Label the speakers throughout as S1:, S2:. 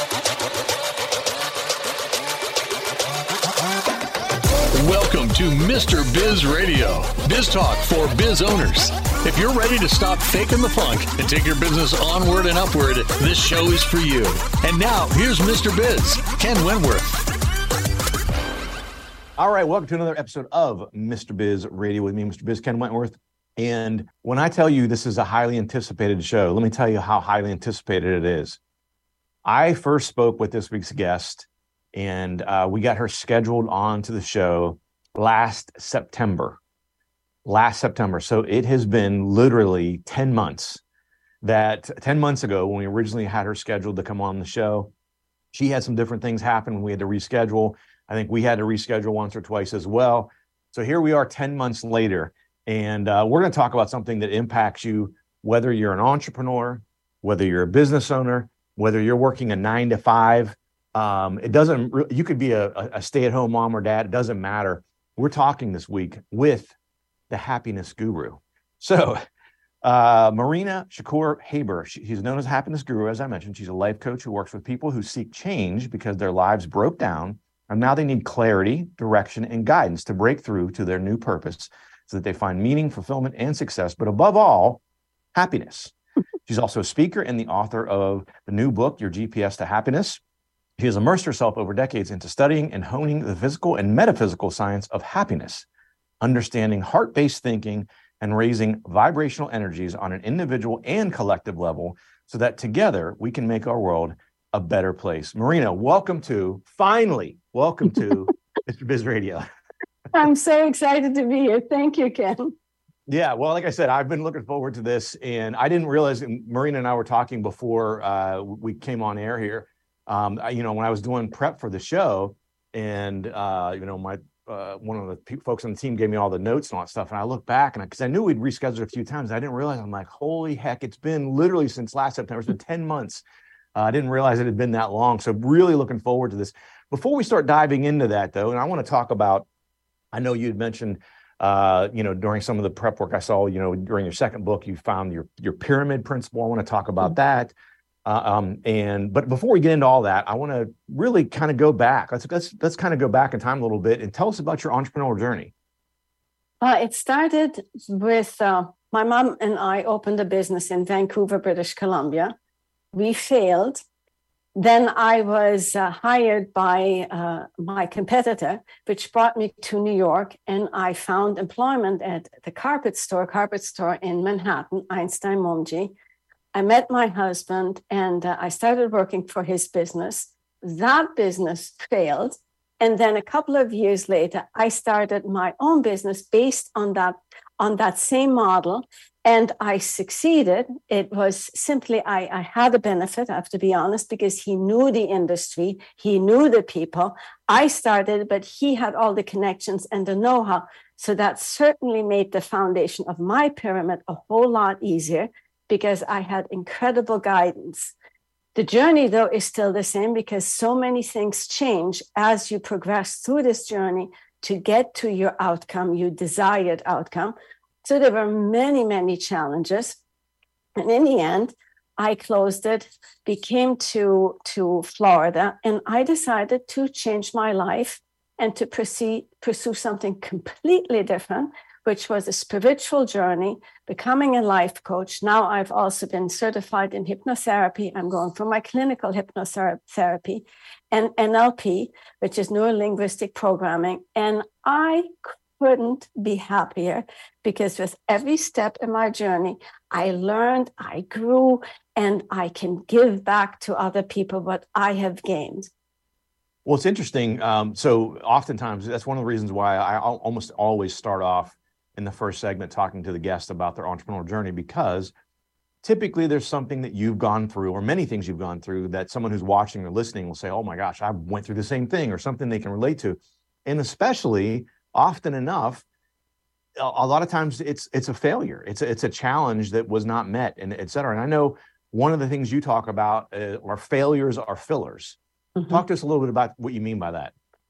S1: Welcome to Mr. Biz Radio, biz talk for biz owners. If you're ready to stop faking the funk and take your business onward and upward, this show is for you. And now, here's Mr. Biz, Ken Wentworth.
S2: All right, welcome to another episode of Mr. Biz Radio with me, Mr. Biz, Ken Wentworth. And when I tell you this is a highly anticipated show, let me tell you how highly anticipated it is. I first spoke with this week's guest, and we got her scheduled on to the show last September. So it has been literally 10 months. 10 months ago, when we originally had her scheduled to come on the show, she had some different things happen. We had to reschedule. I think we had to reschedule once or twice as well. So here we are 10 months later, and we're going to talk about something that impacts you, whether you're an entrepreneur, whether you're a business owner, whether you're working a 9 to 5. It doesn't. You could be a stay-at-home mom or dad. It doesn't matter. We're talking this week with the happiness guru. So, Marina Shakur Haber. She's known as Happiness Guru, as I mentioned. She's a life coach who works with people who seek change because their lives broke down, and now they need clarity, direction, and guidance to break through to their new purpose, so that they find meaning, fulfillment, and success. But above all, happiness. She's also a speaker and the author of the new book, Your GPS to Happiness. She has immersed herself over decades into studying and honing the physical and metaphysical science of happiness, understanding heart-based thinking, and raising vibrational energies on an individual and collective level so that together we can make our world a better place. Marina, finally, welcome to Mr. Biz Radio.
S3: I'm so excited to be here. Thank you, Ken.
S2: Yeah, well, like I said, I've been looking forward to this, and I didn't realize, and Marina and I were talking before we came on air here. When I was doing prep for the show, and my one of the folks on the team gave me all the notes and all that stuff, and I look back, and because I knew we'd rescheduled a few times, I didn't realize. I'm like, holy heck, it's been literally since last September. It's been 10 months. I didn't realize it had been that long. So really looking forward to this. Before we start diving into that, though, and I want to talk about, I know you had mentioned, during some of the prep work I saw, during your second book, you found your pyramid principle. I want to talk about that. But before we get into all that, I want to really kind of go back. Let's kind of go back in time a little bit and tell us about your entrepreneurial journey.
S3: It started with my mom and I opened a business in Vancouver, British Columbia. We failed. Then I was hired by my competitor, which brought me to New York, and I found employment at the carpet store in Manhattan, Einstein Momji. I met my husband, and I started working for his business. That business failed. And then a couple of years later, I started my own business based on that same model. And I succeeded. It was simply, I had a benefit, I have to be honest, because he knew the industry, he knew the people. I started, but he had all the connections and the know-how. So that certainly made the foundation of my pyramid a whole lot easier because I had incredible guidance. The journey, though, is still the same because so many things change as you progress through this journey to get to your outcome, your desired outcome. So there were many, many challenges. And in the end, I closed it, came to Florida, and I decided to change my life and to pursue something completely different, which was a spiritual journey, becoming a life coach. Now I've also been certified in hypnotherapy. I'm going for my clinical hypnotherapy and NLP, which is neuro-linguistic programming. And I couldn't be happier because with every step in my journey, I learned, I grew, and I can give back to other people what I have gained.
S2: Well, it's interesting. So oftentimes, that's one of the reasons why I almost always start off in the first segment talking to the guest about their entrepreneurial journey, because typically there's something that you've gone through, or many things you've gone through, that someone who's watching or listening will say, oh my gosh, I went through the same thing, or something they can relate to. And especially often enough, a lot of times it's a failure. It's a challenge that was not met, and et cetera. And I know one of the things you talk about are failures are fillers. Mm-hmm. Talk to us a little bit about what you mean by that.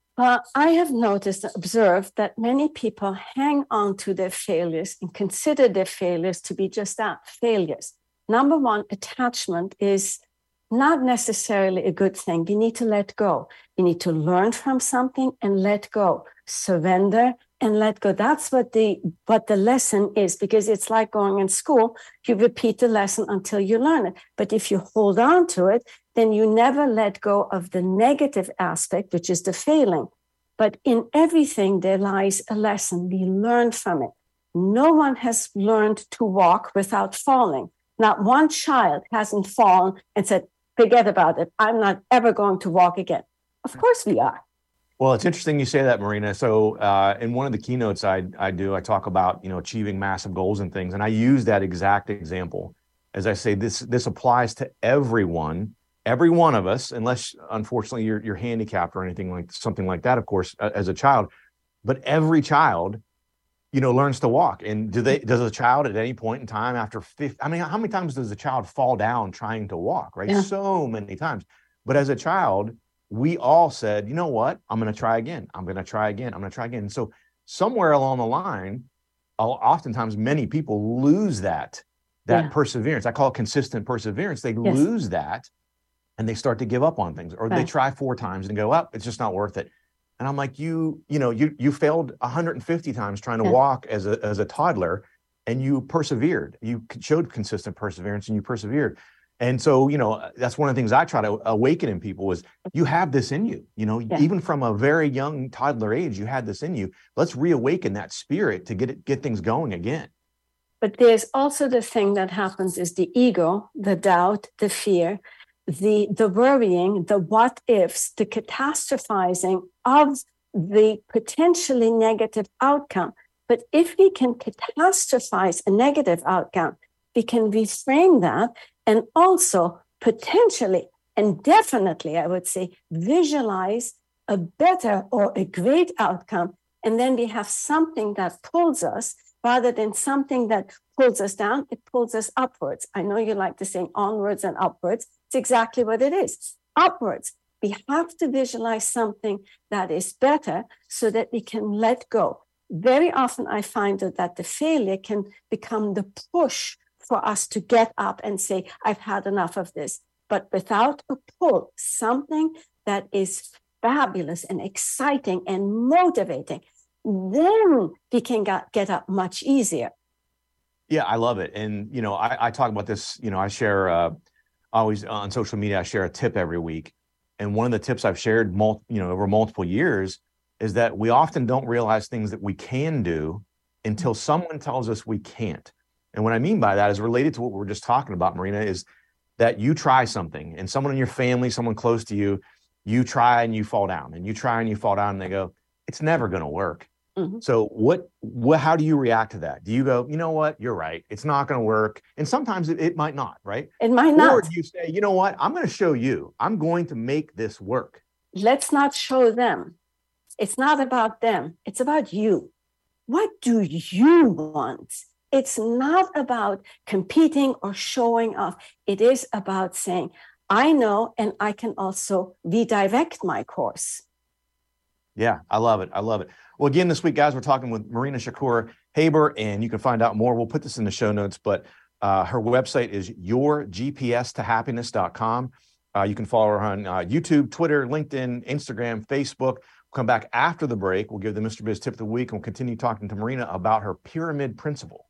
S3: I have observed that many people hang on to their failures and consider their failures to be just that, failures. Number one, attachment is not necessarily a good thing. You need to let go. You need to learn from something and let go. Surrender and let go. That's what the lesson is, because it's like going in school. You repeat the lesson until you learn it. But if you hold on to it, then you never let go of the negative aspect, which is the failing. But in everything, there lies a lesson. We learn from it. No one has learned to walk without falling. Not one child hasn't fallen and said, forget about it. I'm not ever going to walk again. Of course we are.
S2: Well, it's interesting you say that, Marina. So in one of the keynotes I talk about, achieving massive goals and things. And I use that exact example. As I say, this applies to everyone, every one of us, unless, unfortunately, you're handicapped or anything like something like that, of course, as a child. But every child, learns to walk. And does a child at any point in time after 50, how many times does a child fall down trying to walk, right? Yeah. So many times. But as a child, we all said, you know what? I'm going to try again. I'm going to try again. I'm going to try again. And so somewhere along the line, oftentimes many people lose that perseverance. I call it consistent perseverance. They lose that and they start to give up on things, or they try 4 times and go, well, it's just not worth it. And I'm like, you failed 150 times trying to walk as a toddler, and you persevered. You showed consistent perseverance and you persevered. And so, that's one of the things I try to awaken in people is you have this in you, even from a very young toddler age, you had this in you. Let's reawaken that spirit to get things going again.
S3: But there's also the thing that happens is the ego, the doubt, the fear, the worrying, the what ifs, the catastrophizing of the potentially negative outcome. But if we can catastrophize a negative outcome, we can reframe that and also potentially and definitely, I would say, visualize a better or a great outcome. And then we have something that pulls us rather than something that pulls us down. It pulls us upwards. I know you like to say onwards and upwards. It's exactly what it is. Upwards. We have to visualize something that is better so that we can let go. Very often I find that the failure can become the push for us to get up and say, I've had enough of this. But without a pull, something that is fabulous and exciting and motivating, then we can get up much easier.
S2: Yeah, I love it. And, I talk about this, I share always on social media, I share a tip every week. And one of the tips I've shared over multiple years is that we often don't realize things that we can do until someone tells us we can't. And what I mean by that is related to what we were just talking about, Marina, is that you try something and someone in your family, someone close to you, you try and you fall down, and you try and you fall down, and they go, it's never going to work. Mm-hmm. So how do you react to that? Do you go, you know what, you're right, it's not going to work? And sometimes it might not, right?
S3: It might not.
S2: Or do you say, you know what, I'm going to show you, I'm going to make this work.
S3: Let's not show them. It's not about them. It's about you. What do you want? It's not about competing or showing off. It is about saying, I know, and I can also redirect my course.
S2: Yeah, I love it. I love it. Well, again, this week, guys, we're talking with Marina Shakur Haber, and you can find out more. We'll put this in the show notes, but her website is yourgpstohappiness.com. You can follow her on YouTube, Twitter, LinkedIn, Instagram, Facebook. We'll come back after the break. We'll give the Mr. Biz tip of the week, and we'll continue talking to Marina about her pyramid principle.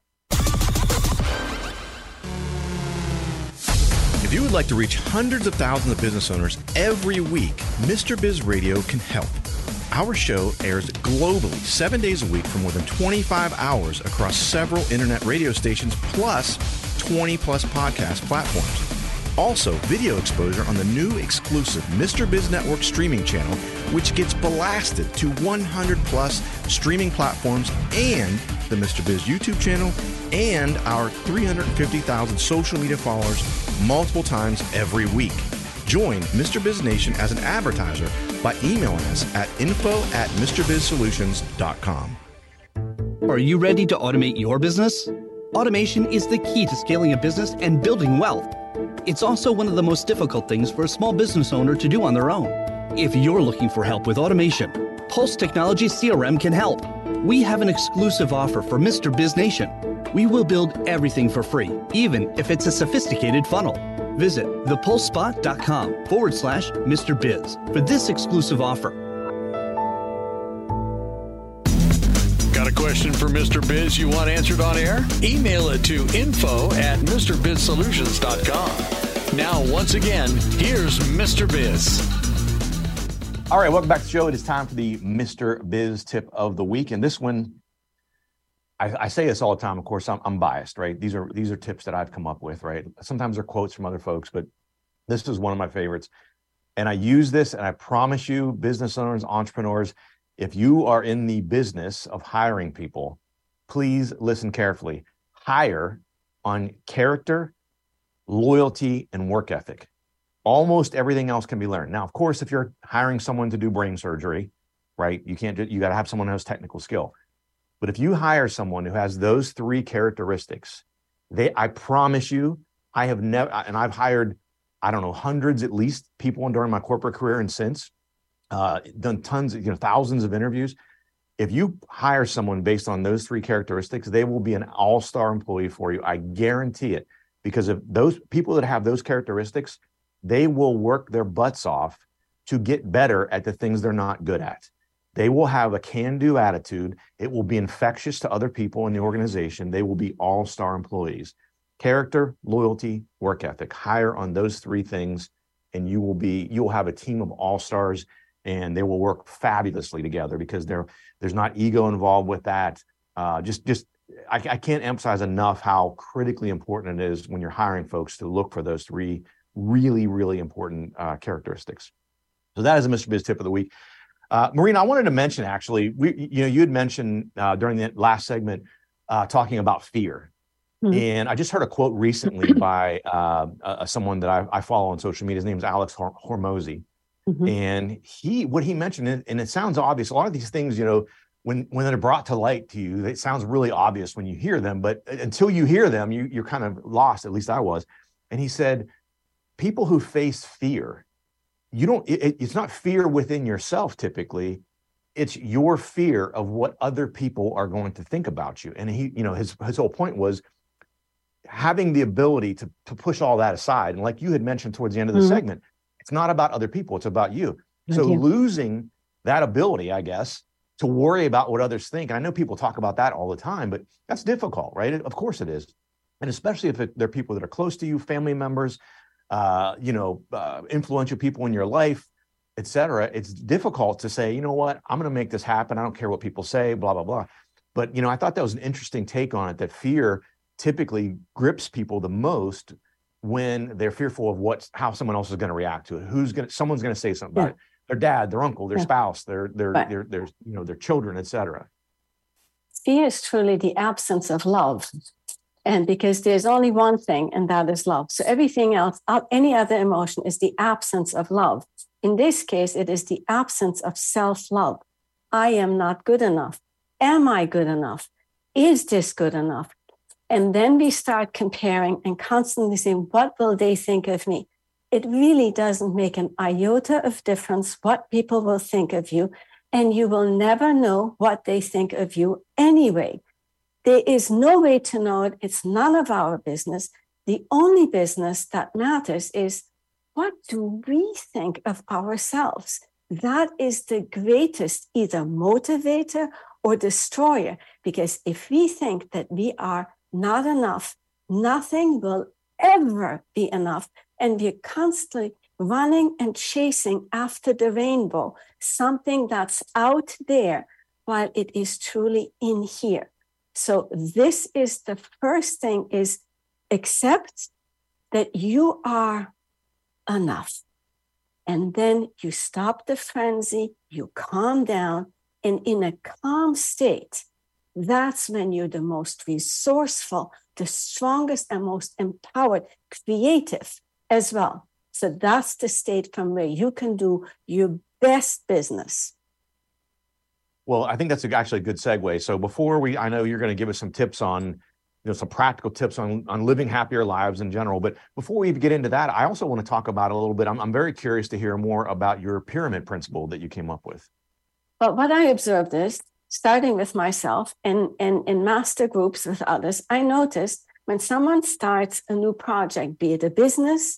S4: If you would like to reach hundreds of thousands of business owners every week, Mr. Biz Radio can help. Our show airs globally 7 days a week for more than 25 hours across several internet radio stations, plus 20 plus podcast platforms. Also, video exposure on the new exclusive Mr. Biz Network streaming channel, which gets blasted to 100 plus streaming platforms, and the Mr. Biz YouTube channel, and our 350,000 social media followers multiple times every week. Join Mr. Biz Nation as an advertiser by emailing us at info@MrBizSolutions.com.
S5: Are you ready to automate your business? Automation is the key to scaling a business and building wealth. It's also one of the most difficult things for a small business owner to do on their own. If you're looking for help with automation, Pulse Technology CRM can help. We have an exclusive offer for Mr. Biz Nation. We will build everything for free, even if it's a sophisticated funnel. Visit thepulsespot.com/Mr. Biz for this exclusive offer.
S1: Got a question for Mr. Biz you want answered on air? Email it to info@MrBizSolutions.com. Now, once again, here's Mr. Biz.
S2: All right, welcome back to the show. It is time for the Mr. Biz tip of the week. And this one, I say this all the time. Of course, I'm biased, right? These are tips that I've come up with, right? Sometimes they're quotes from other folks, but this is one of my favorites. And I use this, and I promise you, business owners, entrepreneurs, if you are in the business of hiring people, please listen carefully. Hire on character, loyalty, and work ethic. Almost everything else can be learned. Now, of course, if you're hiring someone to do brain surgery, right, you got to have someone who has technical skill. But if you hire someone who has those three characteristics, I promise you, I have never, and I've hired, I don't know, hundreds at least people during my corporate career and since, done tons, thousands of interviews. If you hire someone based on those three characteristics, they will be an all-star employee for you. I guarantee it, because of those people that have those characteristics, they will work their butts off to get better at the things they're not good at. They will have a can-do attitude. It will be infectious to other people in the organization. They will be all-star employees. Character, loyalty, work ethic. Hire on those three things, and you will have a team of all-stars, and they will work fabulously together because there's not ego involved with that. I can't emphasize enough how critically important it is when you're hiring folks to look for those three really, really important characteristics. So that is a Mr. Biz tip of the week. Marina, I wanted to mention, actually, you had mentioned during the last segment talking about fear. Mm-hmm. And I just heard a quote recently by someone that I follow on social media. His name is Alex Hormozy. Mm-hmm. And what he mentioned, and it sounds obvious, a lot of these things, when they're brought to light to you, it sounds really obvious when you hear them, but until you hear them, you're kind of lost, at least I was. And he said, people who face fear, it's not fear within yourself typically, it's your fear of what other people are going to think about you. And his whole point was having the ability to push all that aside. And like you had mentioned towards the end of the mm-hmm. segment, it's not about other people, it's about you. Losing that ability, I guess, to worry about what others think. And I know people talk about that all the time, but that's difficult, right? Of course it is. And especially if they're people that are close to you, family members, influential people in your life, et cetera. It's difficult to say, you know what, I'm going to make this happen. I don't care what people say, blah, blah, blah. But, I thought that was an interesting take on it, that fear typically grips people the most when they're fearful of how someone else is going to react to it. Someone's going to say something about it. Their dad, their uncle, their spouse, their children, et cetera.
S3: Fear is truly the absence of love. And because there's only one thing, and that is love. So everything else, any other emotion, is the absence of love. In this case, it is the absence of self-love. I am not good enough. Am I good enough? Is this good enough? And then we start comparing and constantly saying, what will they think of me? It really doesn't make an iota of difference what people will think of you. And you will never know what they think of you anyway. There is no way to know it. It's none of our business. The only business that matters is, what do we think of ourselves? That is the greatest either motivator or destroyer. Because if we think that we are not enough, nothing will ever be enough. And we're constantly running and chasing after the rainbow, something that's out there while it is truly in here. So this is the first thing, is accept that you are enough. And then you stop the frenzy, you calm down, and in a calm state, that's when you're the most resourceful, the strongest and most empowered, creative as well. So that's the state from where you can do your best business.
S2: Well, I think that's actually a good segue. So I know you're going to give us some tips on, some practical tips on living happier lives in general. But before we get into that, I also want to talk about a little bit. I'm very curious to hear more about your pyramid principle that you came up with.
S3: Well, what I observed is, starting with myself and in master groups with others, I noticed when someone starts a new project, be it a business,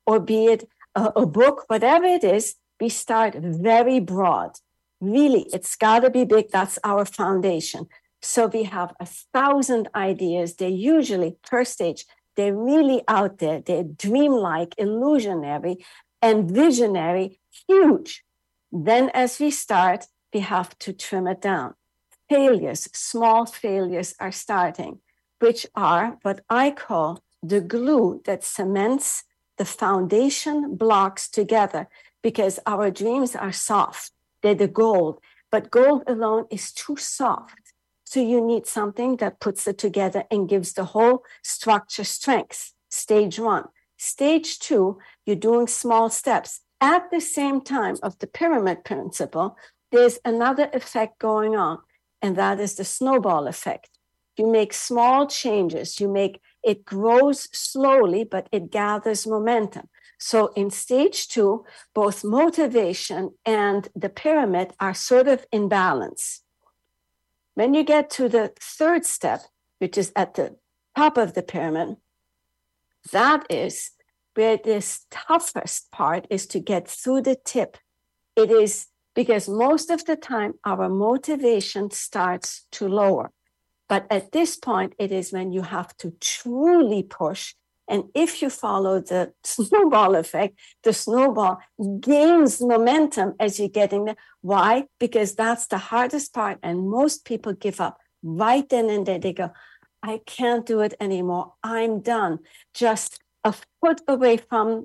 S3: or be it a book, whatever it is, we start very broad. Really, it's got to be big. That's our foundation. So we have 1,000 ideas. They're usually per stage. They're really out there. They're dreamlike, illusionary, and visionary, huge. Then as we start, we have to trim it down. Failures, small failures are starting, which are what I call the glue that cements the foundation blocks together, because our dreams are soft. They're the gold, but gold alone is too soft. So you need something that puts it together and gives the whole structure strength. Stage 1. Stage 2, you're doing small steps. At the same time of the pyramid principle, there's another effect going on, and that is the snowball effect. You make small changes. It grows slowly, but it gathers momentum. So in stage 2, both motivation and the pyramid are sort of in balance. When you get to the third step, which is at the top of the pyramid, that is where this toughest part is to get through the tip. It is because most of the time our motivation starts to lower. But at this point, it is when you have to truly push. And if you follow the snowball effect, the snowball gains momentum as you're getting there. Why? Because that's the hardest part. And most people give up right then and there. They go, I can't do it anymore. I'm done. Just a foot away from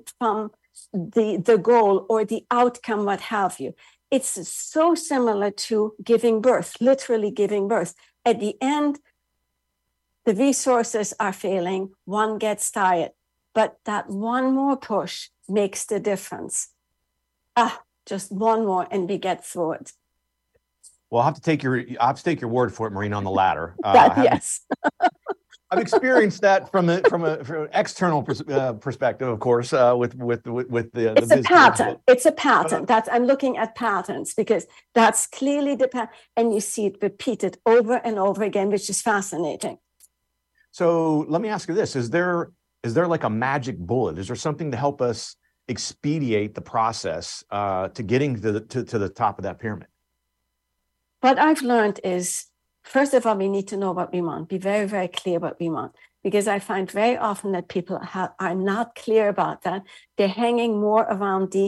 S3: the goal or the outcome, what have you. It's so similar to giving birth, literally giving birth. At the end, the resources are failing, one gets tired, but that one more push makes the difference. Just one more and we get through it.
S2: Well, I'll have to take your word for it, Marina, on the latter.
S3: Yes.
S2: I've experienced that from an external perspective, of course, with the
S3: it's a pattern. It's a pattern. I'm looking at patterns because that's clearly the pattern, and you see it repeated over and over again, which is fascinating.
S2: So let me ask you this: Is there like a magic bullet? Is there something to help us expedite the process to getting to the top of that pyramid?
S3: What I've learned is, first of all, we need to know what we want. Be very, very clear what we want. Because I find very often that people are not clear about that. They're hanging more around the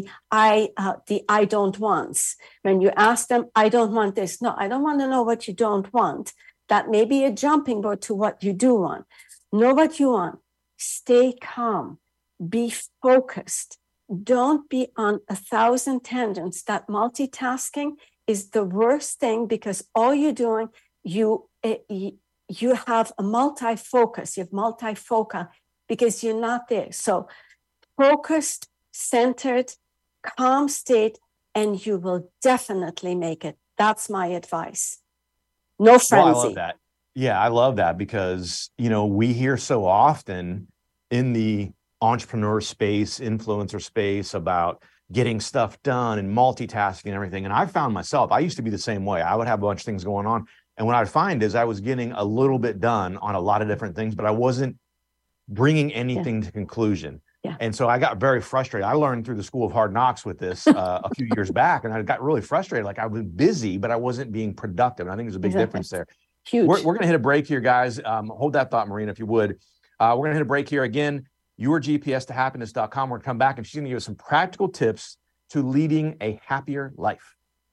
S3: I don't wants. When you ask them, I don't want this. No, I don't want to know what you don't want. That may be a jumping board to what you do want. Know what you want. Stay calm. Be focused. Don't be on 1,000 tangents. That multitasking is the worst thing, because all you're doing, you have a multi-focus. You have multifocal because you're not there. So focused, centered, calm state, and you will definitely make it. That's my advice. No frenzy.
S2: Well, I love that. Yeah, I love that because, we hear so often in the entrepreneur space, influencer space about getting stuff done and multitasking and everything. And I found myself, I used to be the same way. I would have a bunch of things going on. And what I'd find is I was getting a little bit done on a lot of different things, but I wasn't bringing anything to conclusion. Yeah. And so I got very frustrated. I learned through the School of Hard Knocks with this a few years back, and I got really frustrated. Like I was busy, but I wasn't being productive. And I think there's a big difference there.
S3: Huge.
S2: We're going to hit a break here, guys. Hold that thought, Marina, if you would. We're going to hit a break here again. YourGPSToHappiness.com. We're going to come back, and she's going to give us some practical tips to leading a happier life.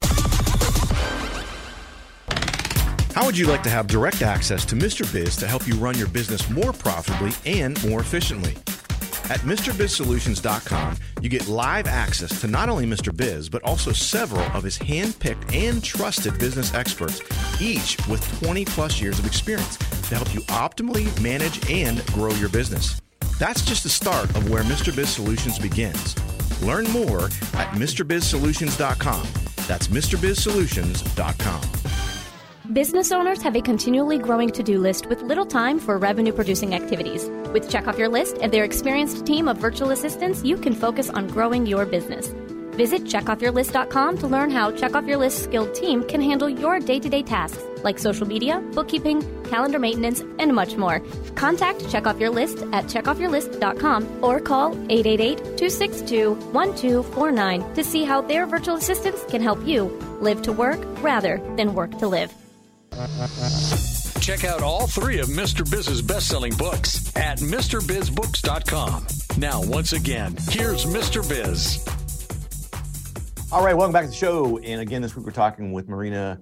S4: How would you like to have direct access to Mr. Biz to help you run your business more profitably and more efficiently? At MrBizSolutions.com, you get live access to not only Mr. Biz, but also several of his hand-picked and trusted business experts, each with 20-plus years of experience to help you optimally manage and grow your business. That's just the start of where Mr. Biz Solutions begins. Learn more at MrBizSolutions.com. That's MrBizSolutions.com.
S6: Business owners have a continually growing to-do list with little time for revenue-producing activities. With Check Off Your List and their experienced team of virtual assistants, you can focus on growing your business. Visit checkoffyourlist.com to learn how Check Off Your List's skilled team can handle your day-to-day tasks. like social media, bookkeeping, calendar maintenance, and much more. Contact Check Off Your List at checkoffyourlist.com or call 888-262-1249 to see how their virtual assistants can help you live to work rather than work to live.
S1: Check out all 3 of Mr. Biz's best-selling books at MrBizBooks.com. Now, once again, here's Mr. Biz.
S2: All right, welcome back to the show. And again, this week we're talking with Marina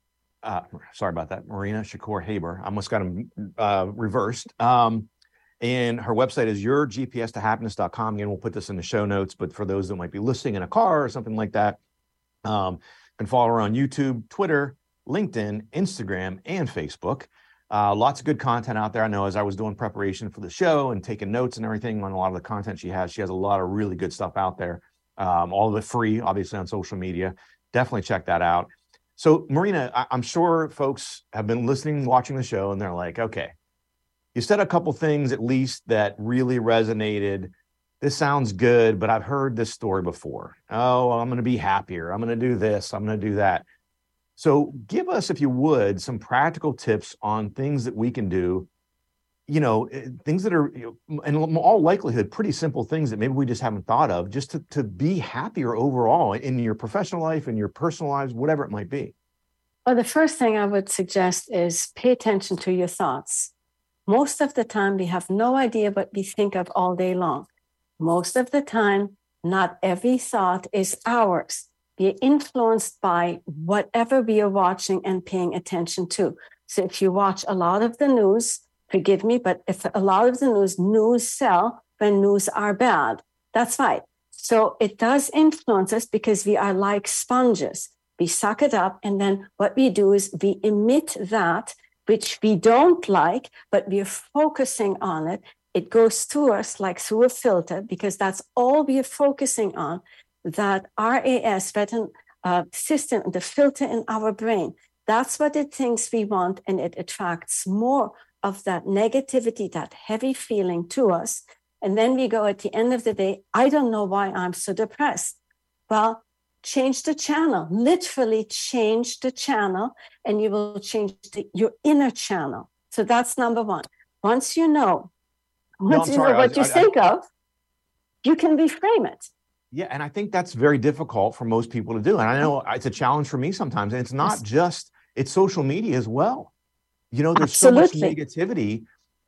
S2: Shakoor Haber. I almost got them reversed. And her website is yourgpstohappiness.com. Again, we'll put this in the show notes, but for those that might be listening in a car or something like that, you can follow her on YouTube, Twitter, LinkedIn, Instagram, and Facebook. Lots of good content out there. I know as I was doing preparation for the show and taking notes and everything on a lot of the content she has a lot of really good stuff out there. All of it free, obviously, on social media. Definitely check that out. So, Marina, I'm sure folks have been listening, watching the show, and they're like, okay, you said a couple things at least that really resonated. This sounds good, but I've heard this story before. Oh, I'm going to be happier. I'm going to do this. I'm going to do that. So give us, if you would, some practical tips on things that we can do, things that are, in all likelihood, pretty simple things that maybe we just haven't thought of, just to be happier overall in your professional life, in your personal lives, whatever it might be.
S3: Well, the first thing I would suggest is pay attention to your thoughts. Most of the time, we have no idea what we think of all day long. Most of the time, not every thought is ours. We're influenced by whatever we are watching and paying attention to. So if you watch a lot of the news, forgive me, but if a lot of the news sell when news are bad, that's right. So it does influence us because we are like sponges. We suck it up, and then what we do is we emit that which we don't like, but we're focusing on it. It goes through us like through a filter because that's all we are focusing on. That RAS, system, the filter in our brain, that's what it thinks we want, and it attracts more of that negativity, that heavy feeling to us. And then we go at the end of the day, I don't know why I'm so depressed. Well, change the channel, literally change the channel, and you will change your inner channel. So that's number one. Once you know what you think of, you can reframe it.
S2: Yeah, and I think that's very difficult for most people to do. And I know it's a challenge for me sometimes. And it's not just, it's social media as well. There's
S3: Absolutely.
S2: So much negativity.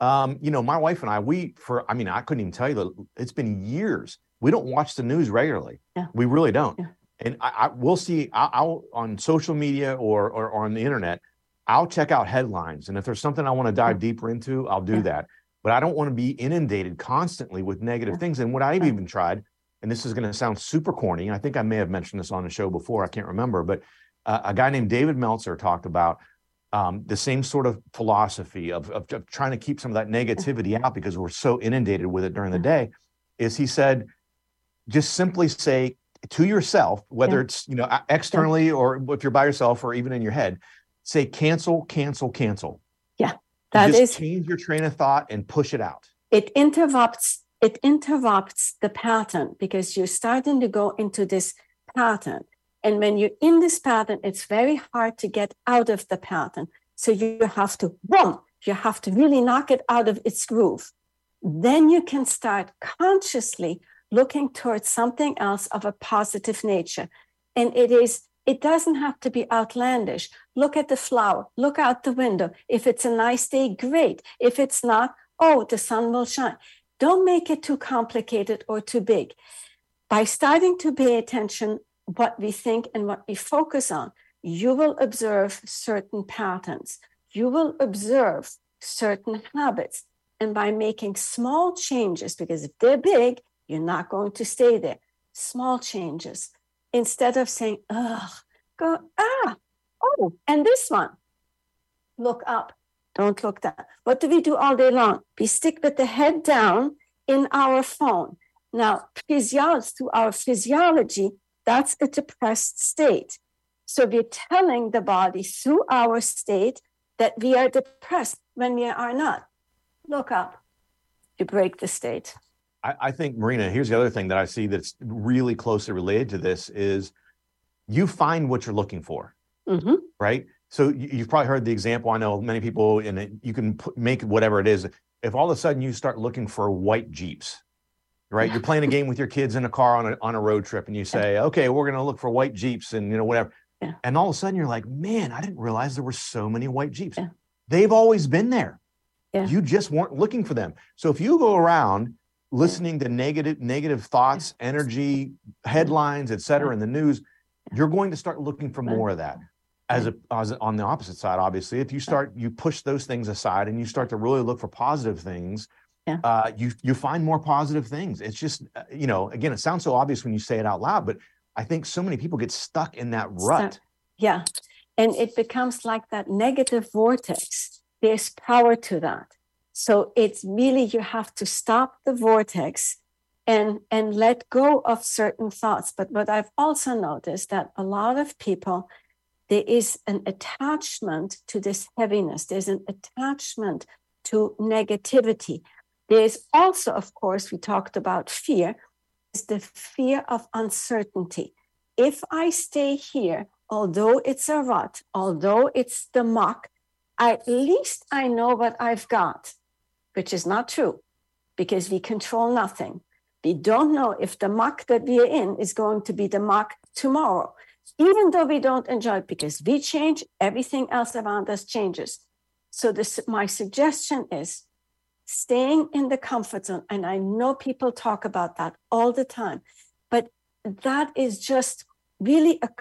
S2: My wife and I, I couldn't even tell you that it's been years. We don't watch the news regularly. Yeah. We really don't. Yeah. And we'll see, I'll on social media or on the internet, I'll check out headlines. And if there's something I want to dive deeper into, I'll do that. But I don't want to be inundated constantly with negative things. And what I've even tried, and this is going to sound super corny, I think I may have mentioned this on the show before, I can't remember, but a guy named David Meltzer talked about the same sort of philosophy of trying to keep some of that negativity out because we're so inundated with it during the day, is he said, just simply say to yourself, whether it's externally or if you're by yourself or even in your head, say cancel, cancel, cancel.
S3: Yeah,
S2: change your train of thought and push it out.
S3: It interrupts the pattern because you're starting to go into this pattern. And when you're in this pattern, it's very hard to get out of the pattern. So you have to really knock it out of its groove. Then you can start consciously looking towards something else of a positive nature. And it doesn't have to be outlandish. Look at the flower, look out the window. If it's a nice day, great. If it's not, the sun will shine. Don't make it too complicated or too big. By starting to pay attention what we think and what we focus on, you will observe certain patterns. You will observe certain habits. And by making small changes, because if they're big, you're not going to stay there. Small changes. Instead of saying, and this one, look up. Don't look down. What do we do all day long? We stick with the head down in our phone. Now, through our physiology, that's a depressed state. So we're telling the body through our state that we are depressed when we are not. Look up. You break the state.
S2: I think, Marina, here's the other thing that I see that's really closely related to this is you find what you're looking for, right? So you've probably heard the example. I know many people, and you can make whatever it is. If all of a sudden you start looking for white Jeeps, right? You're playing a game with your kids in a car on a road trip, and you say, okay, we're going to look for white Jeeps and, whatever. Yeah. And all of a sudden you're like, man, I didn't realize there were so many white Jeeps. Yeah. They've always been there. Yeah. You just weren't looking for them. So if you go around listening to negative thoughts, energy, headlines, et cetera, in the news, you're going to start looking for more of that. As on the opposite side, obviously, if you push those things aside and you start to really look for positive things, you find more positive things. It's just, again, it sounds so obvious when you say it out loud, but I think so many people get stuck in that rut.
S3: Yeah. And it becomes like that negative vortex. There's power to that. So it's really, you have to stop the vortex and let go of certain thoughts. But what I've also noticed that a lot of people, there is an attachment to this heaviness. There's an attachment to negativity. There's also, of course, we talked about fear, is the fear of uncertainty. If I stay here, although it's a rut, although it's the muck, at least I know what I've got, which is not true because we control nothing. We don't know if the muck that we are in is going to be the muck tomorrow, even though we don't enjoy it, because we change, everything else around us changes. So my suggestion is staying in the comfort zone. And I know people talk about that all the time, but that is just really a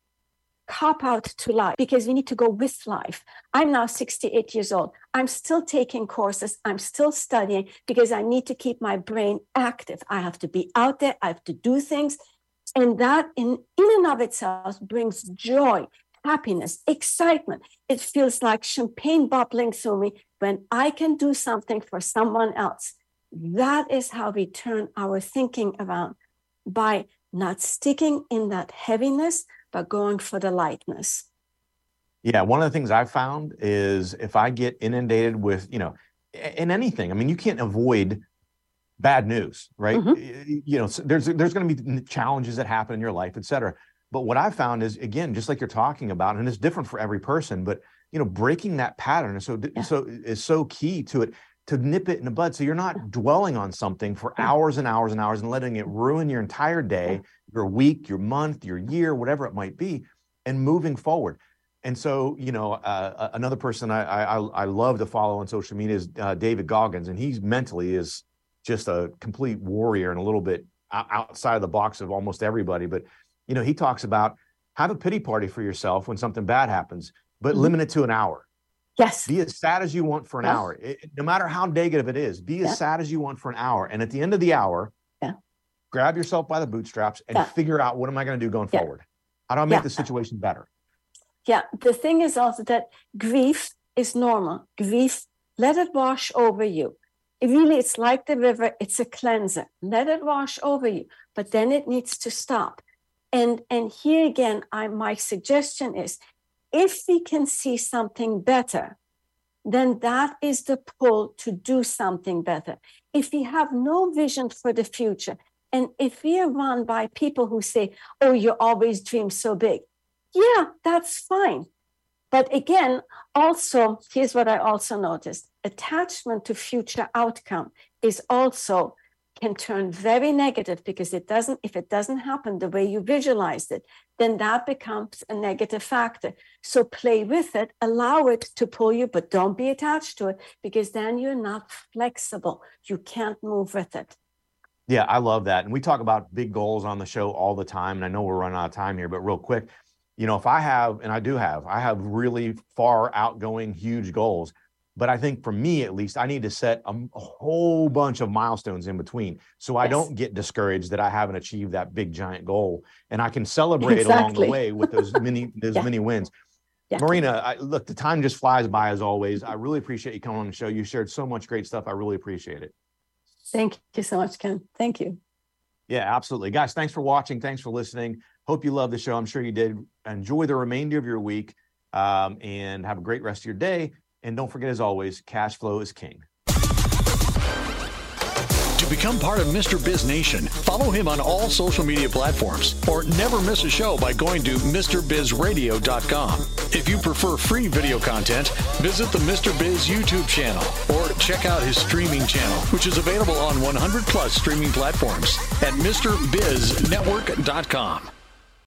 S3: cop out to life, because we need to go with life. I'm now 68 years old. I'm still taking courses. I'm still studying because I need to keep my brain active. I have to be out there. I have to do things. And that in and of itself brings joy, happiness, excitement. It feels like champagne bubbling through me when I can do something for someone else. That is how we turn our thinking around, by not sticking in that heaviness, but going for the lightness.
S2: Yeah, one of the things I've found is if I get inundated with, in anything, I mean, you can't avoid bad news, right? Mm-hmm. So there's going to be challenges that happen in your life, et cetera. But what I've found is, again, just like you're talking about, and it's different for every person, but, breaking that pattern is so key to it, to nip it in the bud. So you're not dwelling on something for hours and hours and hours and letting it ruin your entire day, your week, your month, your year, whatever it might be, and moving forward. And so, another person I love to follow on social media is David Goggins, and he's mentally is just a complete warrior and a little bit outside of the box of almost everybody. But, he talks about have a pity party for yourself when something bad happens, but limit it to an hour.
S3: Yes.
S2: Be as sad as you want for an hour. No matter how negative it is, be as sad as you want for an hour. And at the end of the hour, grab yourself by the bootstraps and figure out, what am I going to do going forward? How do I make the situation better?
S3: Yeah. The thing is also that grief is normal. Grief, let it wash over you. It's like the river. It's a cleanser. Let it wash over you, but then it needs to stop. And here again, my suggestion is, if we can see something better, then that is the pull to do something better. If we have no vision for the future, and if we are run by people who say, oh, you always dream so big, yeah, that's fine. But again, also, here's what I also noticed. Attachment to future outcome is also can turn very negative, because if it doesn't happen the way you visualized it, then that becomes a negative factor. So play with it, allow it to pull you, but don't be attached to it, because then you're not flexible. You can't move with it.
S2: Yeah, I love that. And we talk about big goals on the show all the time. And I know we're running out of time here, but real quick, if I have really far outgoing, huge goals. But I think for me, at least, I need to set a whole bunch of milestones in between, so I don't get discouraged that I haven't achieved that big, giant goal. And I can celebrate along the way with those many wins. Yeah. Marina, look, the time just flies by as always. I really appreciate you coming on the show. You shared so much great stuff. I really appreciate it.
S3: Thank you so much, Ken. Thank you.
S2: Yeah, absolutely. Guys, thanks for watching. Thanks for listening. Hope you love the show. I'm sure you did. Enjoy the remainder of your week, and have a great rest of your day. And don't forget, as always, cash flow is king.
S1: Do become part of Mr. Biz Nation, follow him on all social media platforms or never miss a show by going to MrBizRadio.com. If you prefer free video content, visit the Mr. Biz YouTube channel or check out his streaming channel, which is available on 100 plus streaming platforms at MrBizNetwork.com.